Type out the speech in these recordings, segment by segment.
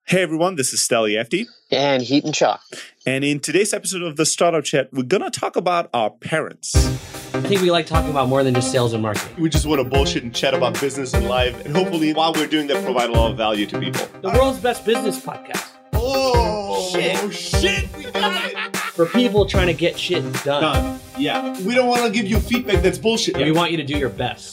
Hey everyone, this is Steli Efti. And Heaton Shaw. And in today's episode of the Startup Chat, we're going to talk about our parents. I think we like talking about more than just sales and marketing. We just want to bullshit and chat about business and life. And hopefully, while we're doing that, provide a lot of value to people. The world's best business podcast. Oh, shit, we got it. For people trying to get shit done. Yeah. We don't want to give you feedback that's bullshit. We want you to do your best.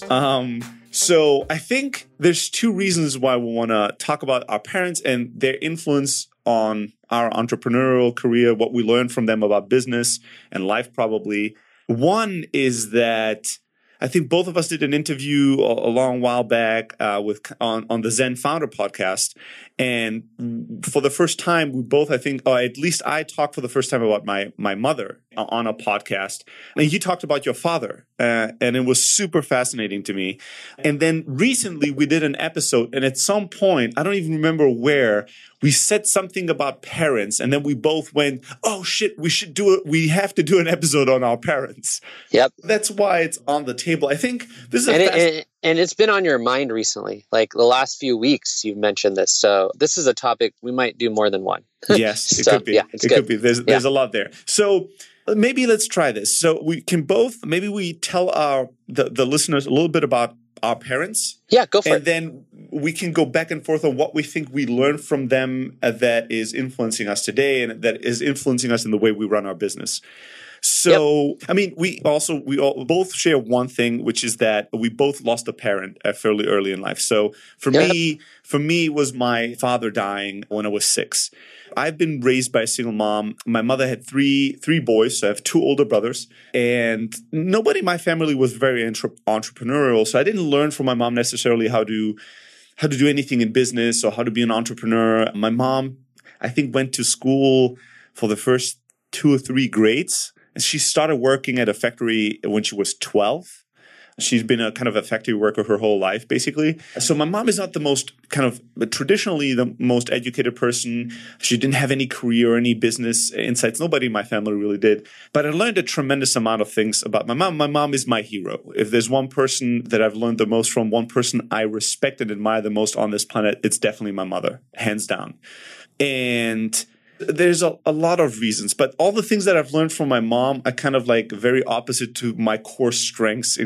So I think there's two reasons why we want to talk about our parents and their influence on our entrepreneurial career, what we learned from them about business and life probably. One is that I think both of us did an interview a long while back on the Zen Founder podcast. And for the first time, we both, I think, or at least I talked for the first time about my mother on a podcast. And you talked about your father. And it was super fascinating to me. And then recently we did an episode. And at some point, I don't even remember where, we said something about parents. And then we both went, oh shit, we have to do an episode on our parents. Yep. That's why it's on the table. I think this is and it's been on your mind recently. Like the last few weeks, you've mentioned this. So this is a topic we might do more than one. Yes, it could be. Yeah, it could be. There's a lot there. So maybe let's try this. So we can both, maybe we tell the listeners a little bit about our parents. Yeah, go for it. And then we can go back and forth on what we think we learned from them that is influencing us today and that is influencing us in the way we run our business. So, yep. I mean, we both share one thing, which is that we both lost a parent fairly early in life. So for me, it was my father dying when I was 6. I've been raised by a single mom. My mother had three boys, so I have 2 older brothers. And nobody in my family was very entrepreneurial. So I didn't learn from my mom necessarily how to do anything in business or how to be an entrepreneur. My mom, I think, went to school for the first 2 or 3 grades. And she started working at a factory when she was 12. She's been a kind of a factory worker her whole life, basically. So my mom is not the most traditionally the most educated person. She didn't have any career or any business insights. Nobody in my family really did. But I learned a tremendous amount of things about my mom is my hero. If there's one person that I've learned the most from, one person I respect and admire the most on this planet, it's definitely my mother, hands down. And there's a lot of reasons, but all the things that I've learned from my mom are kind of like very opposite to my core strengths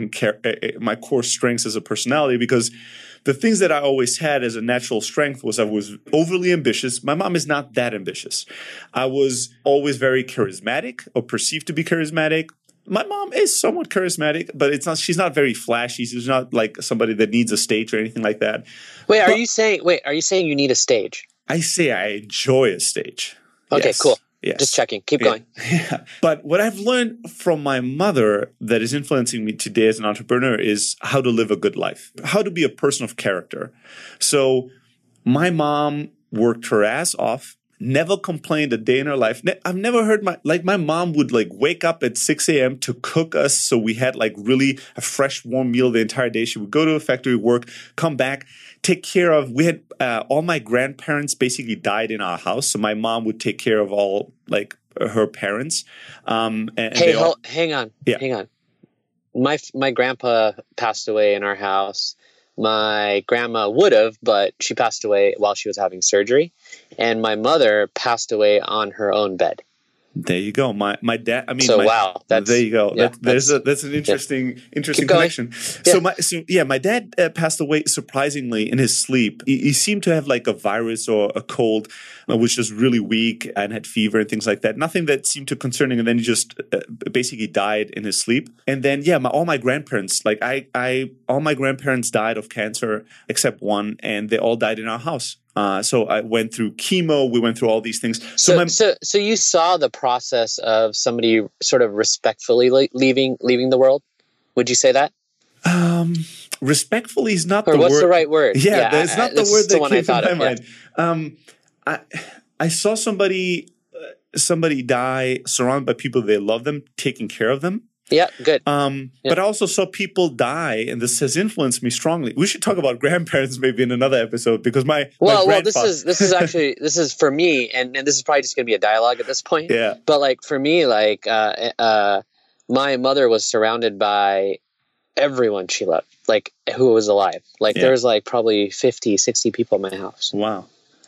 as a personality, because the things that I always had as a natural strength was I was overly ambitious. My mom is not that ambitious. I was always very charismatic or perceived to be charismatic. My mom is somewhat charismatic, but she's not very flashy. She's not like somebody that needs a stage or anything like that. Are you saying you need a stage? I say I enjoy a stage. Okay, yes. cool. Yes. Just checking. Keep going. Yeah. But what I've learned from my mother that is influencing me today as an entrepreneur is how to live a good life, how to be a person of character. So my mom worked her ass off, never complained a day in her life. I've never heard my mom would wake up at 6 a.m. to cook us. So we had really a fresh, warm meal the entire day. She would go to a factory, work, come back, take care of, we had all my grandparents basically died in our house. So my mom would take care of all her parents. Hang on. My grandpa passed away in our house. My grandma would have, but she passed away while she was having surgery. And my mother passed away on her own bed. There you go. My dad. I mean, wow. There you go. Yeah, that's an interesting connection. Yeah. My dad passed away surprisingly in his sleep. He seemed to have a virus or a cold, which was really weak and had fever and things like that. Nothing that seemed too concerning. And then he just basically died in his sleep. And then all my grandparents, all my grandparents died of cancer except one, and they all died in our house. So I went through chemo. We went through all these things. So you saw the process of somebody sort of respectfully leaving the world. Would you say that? Respectfully is not the word. Or what's the right word? Yeah, that's not the word that came to my mind. I saw somebody die surrounded by people they love them, taking care of them. Yeah, good. But I also saw people die, and this has influenced me strongly. We should talk about grandparents maybe in another episode, because my grandfather... this is actually this is for me, and this is probably just going to be a dialogue at this point. Yeah. But for me, my mother was surrounded by everyone she loved, who was alive. There was probably 50, 60 people in my house. Wow. Yeah.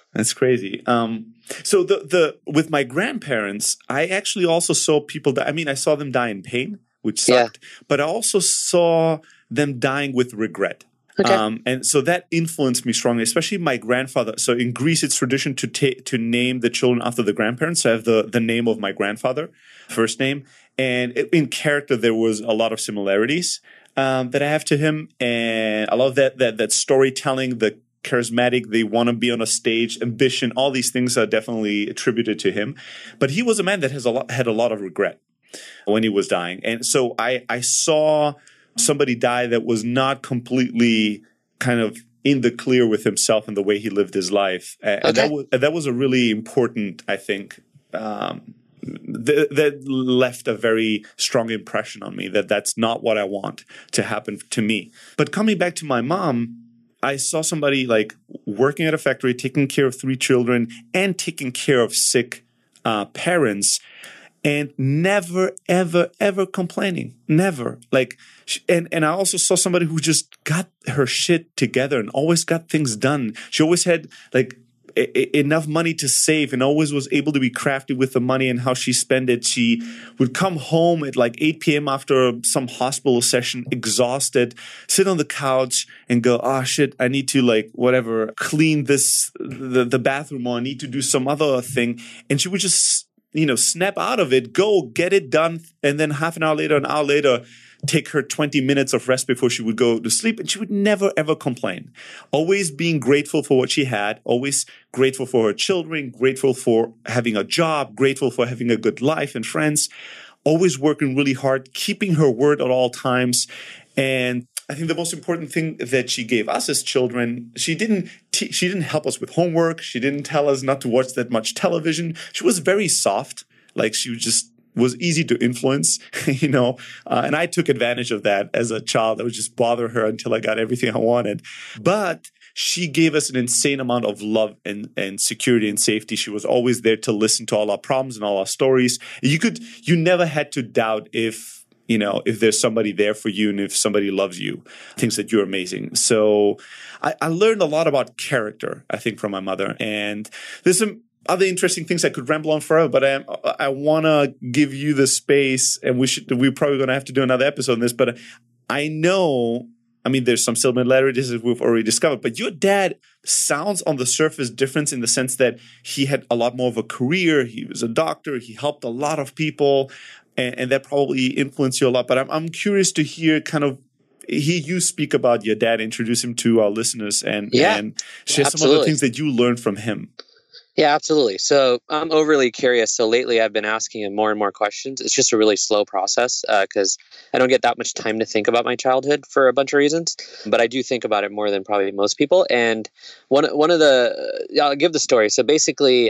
That's crazy. So the with my grandparents, I actually also saw people die. I mean, I saw them die in pain, which sucked, but I also saw them dying with regret. Okay. And so that influenced me strongly, especially my grandfather. So in Greece, it's tradition to name the children after the grandparents. So I have the name of my grandfather, first name. And in character, there was a lot of similarities that I have to him. And I love that storytelling, the charismatic, they want to be on a stage, ambition, all these things are definitely attributed to him. But he was a man that had a lot of regret when he was dying. And so I saw somebody die that was not completely kind of in the clear with himself and the way he lived his life. And that was a really important, I think, that left a very strong impression on me that's not what I want to happen to me. But coming back to my mom, I saw somebody like working at a factory, taking care of 3 children and taking care of sick parents, and never, ever, ever complaining. Never. Like, and I also saw somebody who just got her shit together and always got things done. She always had like enough money to save and always was able to be crafty with the money and how she spent it. She would come home at like 8 p.m. after some hospital session, exhausted, sit on the couch and go, oh shit, I need to like whatever, clean the bathroom, or I need to do some other thing. And she would just, snap out of it, go get it done. And then an hour later, take her 20 minutes of rest before she would go to sleep. And she would never, ever complain. Always being grateful for what she had, always grateful for her children, grateful for having a job, grateful for having a good life and friends, always working really hard, keeping her word at all times. And I think the most important thing that she gave us as children, she didn't help us with homework. She didn't tell us not to watch that much television. She was very soft. Like she was easy to influence, and I took advantage of that as a child. I would just bother her until I got everything I wanted. But she gave us an insane amount of love and security and safety. She was always there to listen to all our problems and all our stories. You never had to doubt if there's somebody there for you and if somebody loves you, thinks that you're amazing. So I learned a lot about character, I think, from my mother. And there's some other interesting things I could ramble on forever, but I want to give you the space, and we're probably going to have to do another episode on this, but I know, there's some similarities that we've already discovered, but your dad sounds on the surface different in the sense that he had a lot more of a career. He was a doctor. He helped a lot of people. And that probably influenced you a lot. But I'm curious to hear kind of hear you speak about your dad, introduce him to our listeners, and share some of the things that you learned from him. Yeah, absolutely. So I'm overly curious. So lately I've been asking him more and more questions. It's just a really slow process because I don't get that much time to think about my childhood for a bunch of reasons. But I do think about it more than probably most people. And one of I'll give the story. So basically,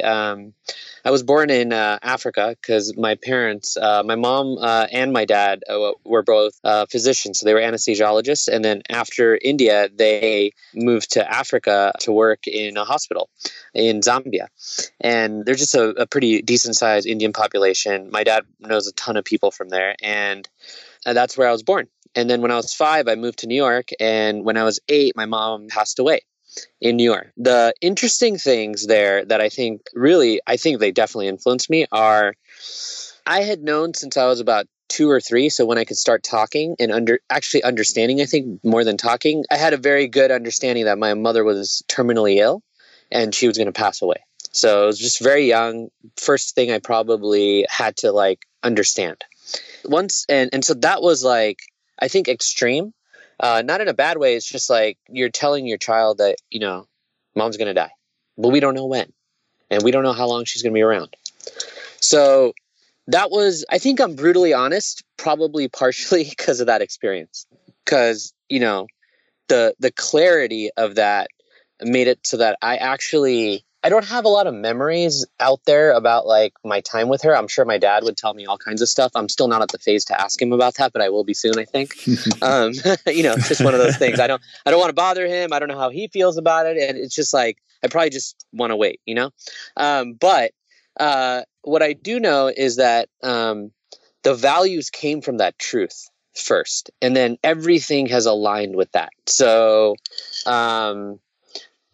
I was born in Africa because my parents, my mom and my dad were both physicians. So they were anesthesiologists. And then after India, they moved to Africa to work in a hospital in Zambia. And there's just a pretty decent sized Indian population. My dad knows a ton of people from there. And that's where I was born. And then when I was 5, I moved to New York. And when I was 8, my mom passed away in New York. The interesting things there that I think they definitely influenced me are I had known since I was about 2 or 3. So when I could start talking and actually understanding, I think more than talking, I had a very good understanding that my mother was terminally ill and she was going to pass away. So I was just very young. First thing I probably had to understand once. And so that was I think extreme, not in a bad way. It's just you're telling your child that, mom's going to die, but we don't know when, and we don't know how long she's going to be around. So that was, I think I'm brutally honest, probably partially because of that experience, because, the clarity of that made it so that I don't have a lot of memories out there about my time with her. I'm sure my dad would tell me all kinds of stuff. I'm still not at the phase to ask him about that, but I will be soon, I think. It's just one of those things. I don't want to bother him. I don't know how he feels about it. And it's just I probably just want to wait, But what I do know is that the values came from that truth first, and then everything has aligned with that. So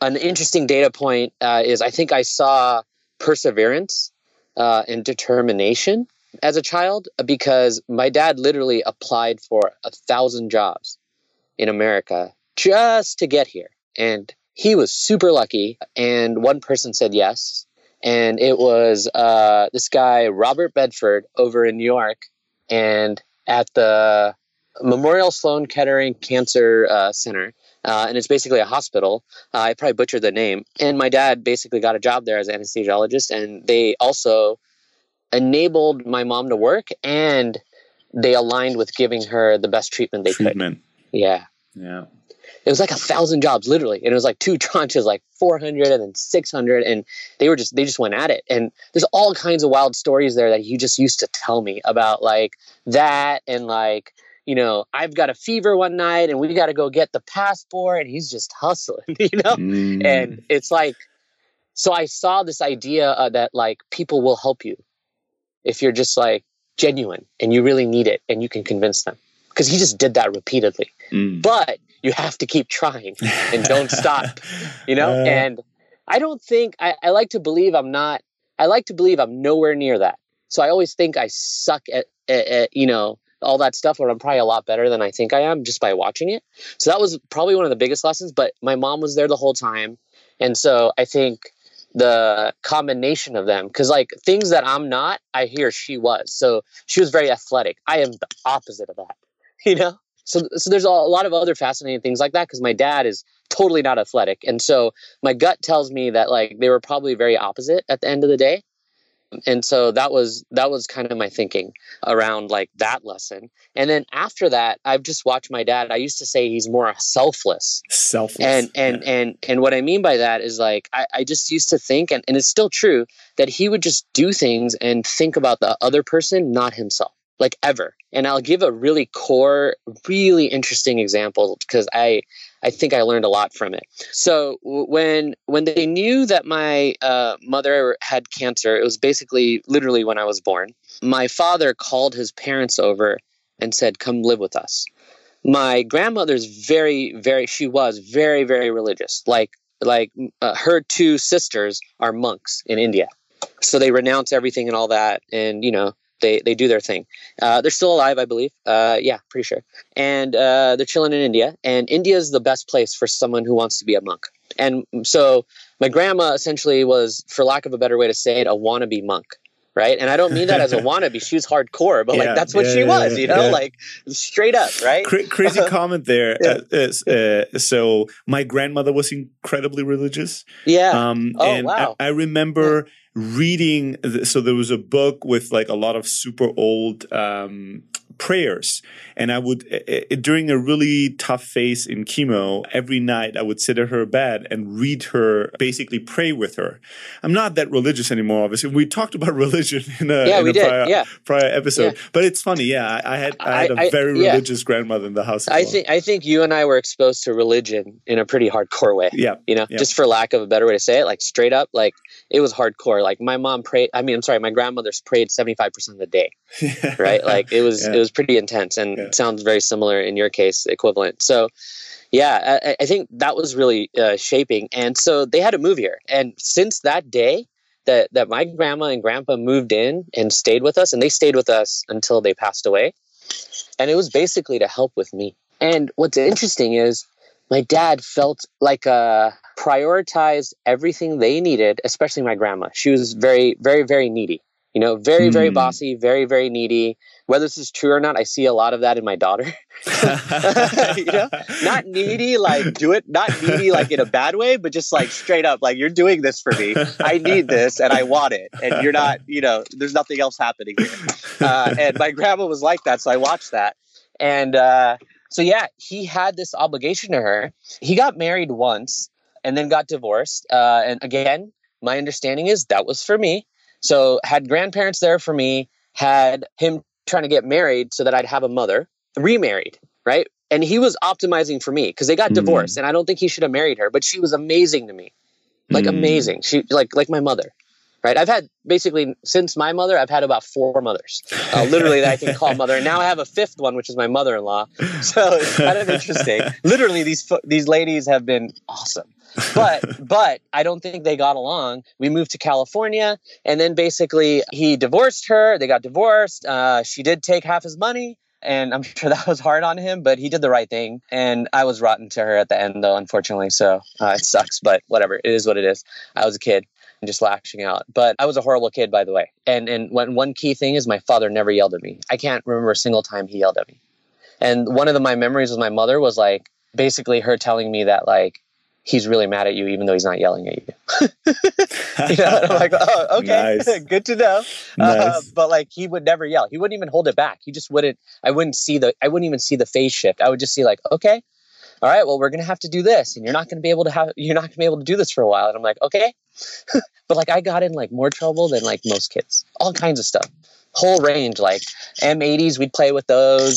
an interesting data point is I think I saw perseverance and determination as a child, because my dad literally applied for 1,000 jobs in America just to get here. And he was super lucky. And one person said yes. And it was this guy, Robert Bedford, over in New York, and at the Memorial Sloan Kettering Cancer Center. And it's basically a hospital. I probably butchered the name. And my dad basically got a job there as an anesthesiologist. And they also enabled my mom to work, and they aligned with giving her the best treatment they could. Yeah. It was like 1,000 jobs, literally. And it was like 2 tranches, like 400 and then 600. And they just went at it. And there's all kinds of wild stories there that he just used to tell me about, like that. And like, you know, I've got a fever one night and we got to go get the passport, and he's just hustling, you know? And it's like, so I saw this idea that like people will help you if you're just like genuine and you really need it and you can convince them. Because he just did that repeatedly. But you have to keep trying and don't stop, you know? And I don't think, I like to believe I'm nowhere near that. So I always think I suck at you know, all that stuff, where I'm probably a lot better than I think I am just by watching it. So that was probably one of the biggest lessons, but my mom was there the whole time. And so I think the combination of them, because like things that I'm not, I hear she was. So she was very athletic. I am the opposite of that, you know? So there's a lot of other fascinating things like that, because my dad is totally not athletic. And so my gut tells me that like they were probably very opposite at the end of the day. And so that was kind of my thinking around like that lesson. And then after that, I've just watched my dad. I used to say he's more selfless. And what I mean by that is like, I just used to think, and it's still true, that he would just do things and think about the other person, not himself, like ever. And I'll give a really core, really interesting example, because I think I learned a lot from it. So when they knew that my mother had cancer, it was basically literally when I was born, my father called his parents over and said, come live with us. My grandmother's she was very, very religious. Like her 2 sisters are monks in India. So they renounce everything and all that. And, you know, they do their thing. They're still alive, I believe. Yeah, pretty sure. And they're chilling in India. And India is the best place for someone who wants to be a monk. And so my grandma essentially was, for lack of a better way to say it, a wannabe monk. Right. And I don't mean that as a wannabe. She was hardcore, but like that's what she was, you know, like straight up. Right. Crazy comment there. So my grandmother was incredibly religious. Yeah. And wow. I remember reading. So there was a book with like a lot of super old prayers. And I would, during a really tough phase in chemo, every night I would sit at her bed and read her, basically pray with her. I'm not that religious anymore, obviously. We talked about religion in a prior episode. Yeah. But it's funny. Yeah, I had a very religious grandmother in the house. I think you and I were exposed to religion in a pretty hardcore way. Yeah. You know, just for lack of a better way to say it, like straight up, like it was hardcore. Like my grandmother's prayed 75% of the day. Right? Like it was pretty intense, and it sounds very similar in your case, equivalent. So yeah, I think that was really shaping. And so they had to move here. And since that day that my grandma and grandpa moved in and stayed with us, and they stayed with us until they passed away. And it was basically to help with me. And what's interesting is my dad felt like prioritized everything they needed, especially my grandma. She was very, very, very needy. You know, very, very bossy, very, very needy. Whether this is true or not, I see a lot of that in my daughter. You know, not needy, like do it, not needy, like in a bad way, but just like straight up, like you're doing this for me. I need this and I want it. And you're not, you know, there's nothing else happening here. And my grandma was like that. So I watched that. And so, yeah, he had this obligation to her. He got married once and then got divorced. And again, my understanding is that was for me. So had grandparents there for me, had him trying to get married so that I'd have a mother, remarried, right? And he was optimizing for me because they got divorced, and I don't think he should have married her, but she was amazing to me. Like amazing. She like my mother. Right. I've had basically since my mother, I've had about 4 mothers, literally that I can call mother. And now I have a 5th one, which is my mother-in-law. So it's kind of interesting. Literally, these ladies have been awesome. But I don't think they got along. We moved to California, and then basically he divorced her. They got divorced. She did take half his money. And I'm sure that was hard on him, but he did the right thing. And I was rotten to her at the end, though, unfortunately. So it sucks, but whatever. It is what it is. I was a kid and just lashing out. But I was a horrible kid, by the way. And one key thing is my father never yelled at me. I can't remember a single time he yelled at me. And one of my memories with my mother was like basically her telling me that like, he's really mad at you, even though he's not yelling at you. You know, and I'm like, oh, okay, nice. Good to know. Nice. But like, he would never yell. He wouldn't even hold it back. He just wouldn't. I wouldn't even see the phase shift. I would just see like, okay, all right, well, we're gonna have to do this, and you're not gonna be able to do this for a while. And I'm like, okay. But like, I got in like more trouble than like most kids. All kinds of stuff, whole range, like M80s. We'd play with those.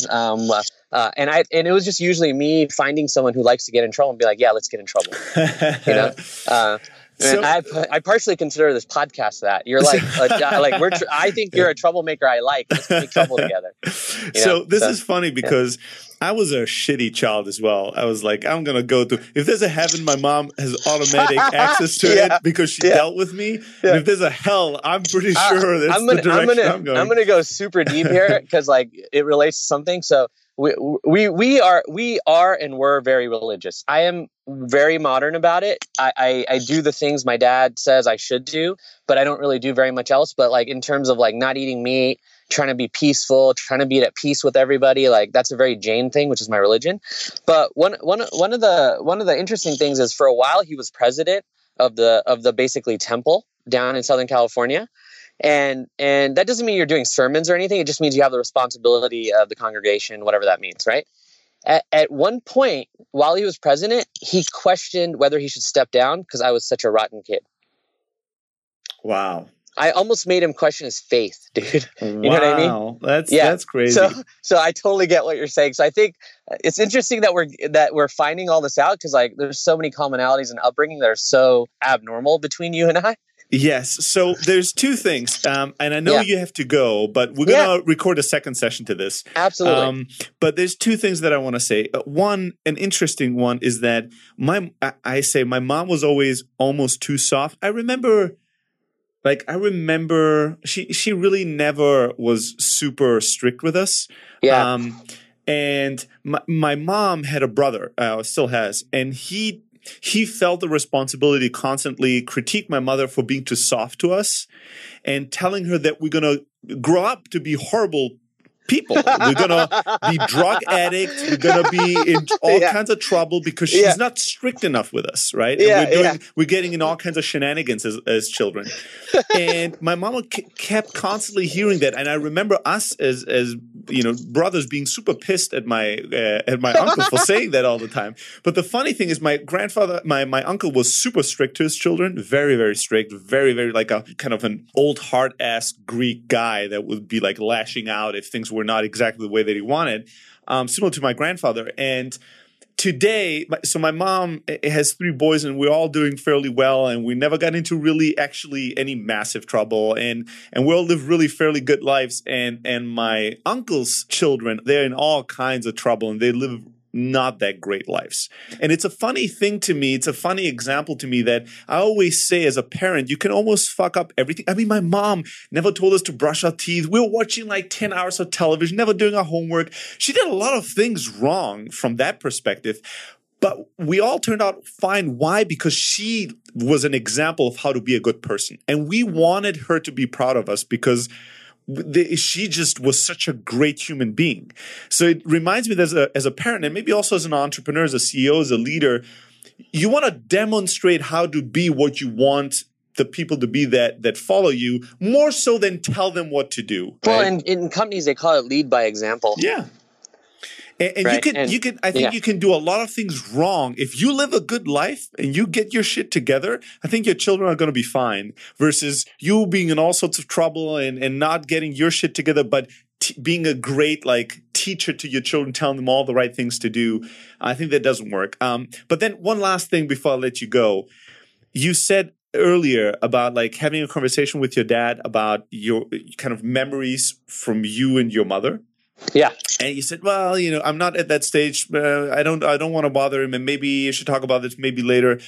And it was just usually me finding someone who likes to get in trouble and be like, yeah, let's get in trouble. You know? And I partially consider this podcast that you're like, I think you're a troublemaker. Let's make trouble together. So this is funny because I was a shitty child as well. I was like, I'm going to go to, if there's a heaven, my mom has automatic access to it because she dealt with me. Yeah. And if there's a hell, I'm pretty sure that's the direction I'm going. I'm going to go super deep here because like it relates to something. So we are and were very religious. I am very modern about it. I do the things my dad says I should do, but I don't really do very much else. But like in terms of like not eating meat, trying to be peaceful, trying to be at peace with everybody, like that's a very Jain thing, which is my religion. But one of the interesting things is for a while he was president of the basically temple down in Southern California. And that doesn't mean you're doing sermons or anything. It just means you have the responsibility of the congregation, whatever that means, right? At one point, while he was president, he questioned whether he should step down because I was such a rotten kid. Wow. I almost made him question his faith, dude. You know what I mean? That's crazy. So I totally get what you're saying. So I think it's interesting that we're finding all this out because like there's so many commonalities in upbringing that are so abnormal between you and I. Yes. So there's 2 things, and I know you have to go, but we're going to record a second session to this. Absolutely. But there's 2 things that I want to say. One, an interesting one is that my mom was always almost too soft. I remember she really never was super strict with us. Yeah. And my mom had a brother, still has, and he felt the responsibility to constantly critique my mother for being too soft to us and telling her that we're going to grow up to be horrible people. We're going to be drug addicts. We're going to be in all kinds of trouble because she's not strict enough with us, right? And we're getting in all kinds of shenanigans as children. And my mama kept constantly hearing that. And I remember us as brothers being super pissed at my uncle for saying that all the time. But the funny thing is my grandfather, my uncle was super strict to his children, very, very strict, very, very like a kind of an old hard-ass Greek guy that would be like lashing out if things were not exactly the way that he wanted, similar to my grandfather. And today, so my mom has 3 boys and we're all doing fairly well and we never got into really actually any massive trouble and we all live really fairly good lives. And my uncle's children, they're in all kinds of trouble and they live not that great lives. And it's a funny thing to me. It's a funny example to me that I always say as a parent, you can almost fuck up everything. I mean, my mom never told us to brush our teeth. We were watching like 10 hours of television, never doing our homework. She did a lot of things wrong from that perspective. But we all turned out fine. Why? Because she was an example of how to be a good person. And we wanted her to be proud of us because she just was such a great human being. So it reminds me that as a parent and maybe also as an entrepreneur, as a CEO, as a leader, you want to demonstrate how to be what you want the people to be that follow you more so than tell them what to do. Right? Well, in companies, they call it lead by example. Yeah. And right? I think you can do a lot of things wrong. If you live a good life and you get your shit together, I think your children are going to be fine versus you being in all sorts of trouble and not getting your shit together, but being a great like teacher to your children, telling them all the right things to do. I think that doesn't work. But then one last thing before I let you go. You said earlier about like having a conversation with your dad about your kind of memories from you and your mother. Yeah. And you said, well, you know, I'm not at that stage. I don't want to bother him. And maybe you should talk about this maybe later.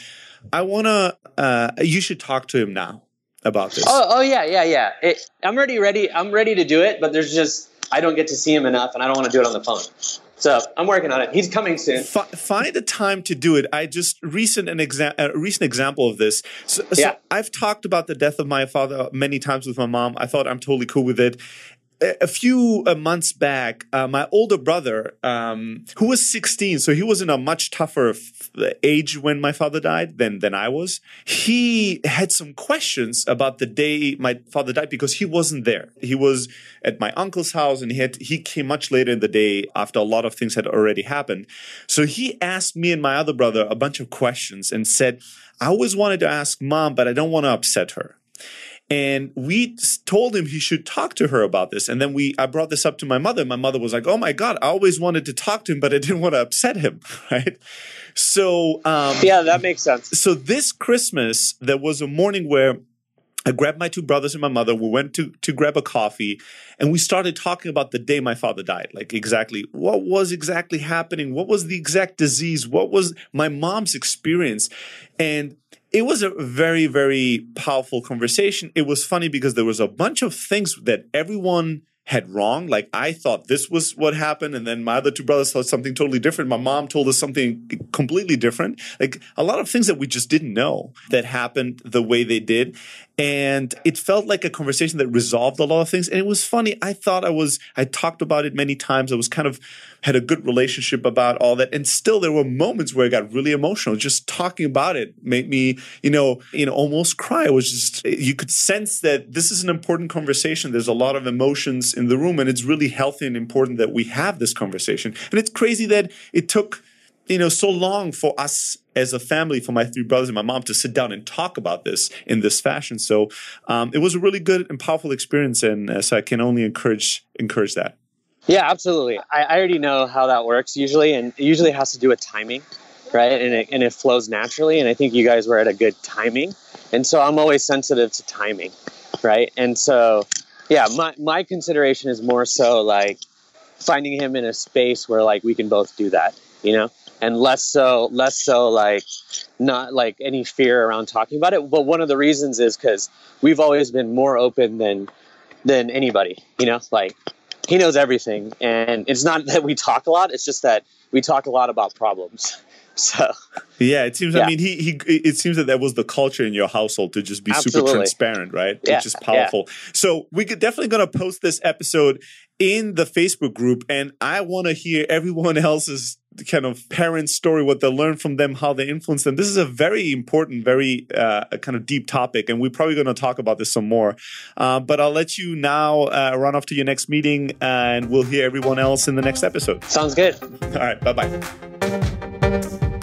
You should talk to him now about this. Oh yeah. I'm ready. I'm ready to do it, but there's just, I don't get to see him enough and I don't want to do it on the phone. So I'm working on it. He's coming soon. Find a time to do it. I just a recent example of this. So I've talked about the death of my father many times with my mom. I thought I'm totally cool with it. A few months back, my older brother, who was 16, so he was in a much tougher age when my father died than I was. He had some questions about the day my father died because he wasn't there. He was at my uncle's house, and he came much later in the day after a lot of things had already happened. So he asked me and my other brother a bunch of questions and said, I always wanted to ask Mom, but I don't want to upset her. And we told him he should talk to her about this. And then I brought this up to my mother. My mother was like, oh my God, I always wanted to talk to him, but I didn't want to upset him. Right. So, yeah, that makes sense. So this Christmas, there was a morning where I grabbed my two brothers and my mother. We went to grab a coffee, and we started talking about the day my father died. Like exactly what was exactly happening? What was the exact disease? What was my mom's experience? And it was a very, very powerful conversation. It was funny because there was a bunch of things that everyone had wrong. Like I thought this was what happened, and then my other two brothers thought something totally different. My mom told us something completely different. Like a lot of things that we just didn't know that happened the way they did. And it felt like a conversation that resolved a lot of things. And it was funny. I talked about it many times. I was kind of had a good relationship about all that. And still there were moments where I got really emotional. Just talking about it made me, almost cry. It was just, you could sense that this is an important conversation. There's a lot of emotions in the room, and it's really healthy and important that we have this conversation. And it's crazy that it took so long for us as a family, for my three brothers and my mom to sit down and talk about this in this fashion. So it was a really good and powerful experience. And so I can only encourage that. Yeah, absolutely. I already know how that works usually. And it usually has to do with timing, right? And it flows naturally. And I think you guys were at a good timing. And so I'm always sensitive to timing, right? And so, yeah, my consideration is more so like finding him in a space where like we can both do that, and less so like not like any fear around talking about it. But one of the reasons is because we've always been more open than anybody, like he knows everything. And it's not that we talk a lot. It's just that we talk a lot about problems. So yeah, it seems. Yeah. I mean, it seems that was the culture in your household to just be super transparent, right? Yeah. Which is powerful. Yeah. So we could definitely going to post this episode in the Facebook group, and I want to hear everyone else's kind of parents' story, what they learned from them, how they influenced them. This is a very important, very kind of deep topic, and we're probably going to talk about this some more. But I'll let you now run off to your next meeting, and we'll hear everyone else in the next episode. Sounds good. All right. Bye-bye.